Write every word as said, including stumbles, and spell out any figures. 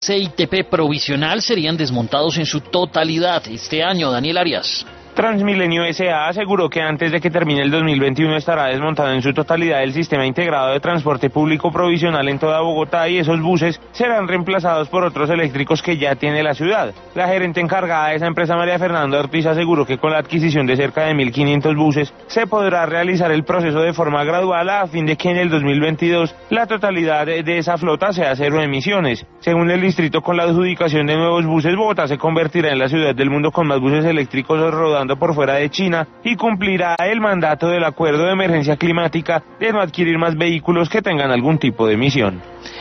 C I T P provisional serían desmontados en su totalidad este año. Daniel Arias. Transmilenio S A aseguró que antes de que termine el dos mil veintiuno estará desmontado en su totalidad el sistema integrado de transporte público provisional en toda Bogotá y esos buses serán reemplazados por otros eléctricos que ya tiene la ciudad. La gerente encargada de esa empresa, María Fernanda Ortiz, aseguró que con la adquisición de cerca de mil quinientos buses se podrá realizar el proceso de forma gradual a fin de que en el dos mil veintidós la totalidad de esa flota sea cero emisiones. Según el distrito, con la adjudicación de nuevos buses, Bogotá se convertirá en la ciudad del mundo con más buses eléctricos rodando por fuera de China y cumplirá el mandato del Acuerdo de Emergencia Climática de no adquirir más vehículos que tengan algún tipo de emisión.